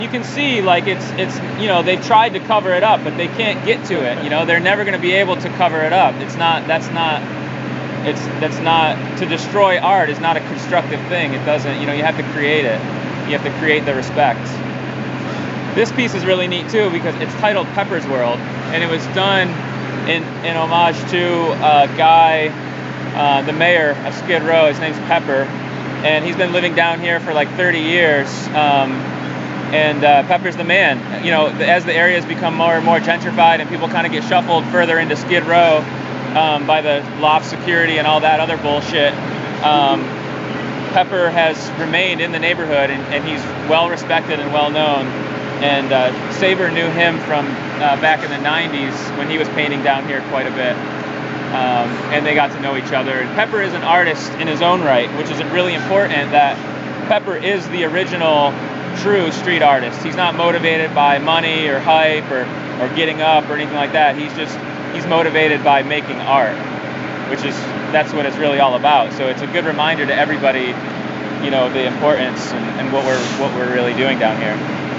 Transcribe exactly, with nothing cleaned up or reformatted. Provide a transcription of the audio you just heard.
You can see, like, it's it's you know, they've tried to cover it up, but they can't get to it. You know, they're never going to be able to cover it up. It's not. That's not. It's that's not to destroy art is not a constructive thing. It doesn't. You know, you have to create it. You have to create the respect. This piece is really neat too because it's titled Pepper's World, and it was done in in homage to a guy, uh, the mayor of Skid Row. His name's Pepper, and he's been living down here for like thirty years. Um, And uh, Pepper's the man. You know, as the areas become more and more gentrified and people kind of get shuffled further into Skid Row um, by the loft security and all that other bullshit, um, Pepper has remained in the neighborhood, and, and he's well respected and well known. And uh, Saber knew him from uh, back in the nineties when he was painting down here quite a bit. Um, and they got to know each other. And Pepper is an artist in his own right, which is really important, that Pepper is the original true street artist. He's not motivated by money or hype or, or getting up or anything like that. He's just, he's motivated by making art, which is, that's what it's really all about. So it's a good reminder to everybody, you know, the importance and, and what we're, what we're really doing down here.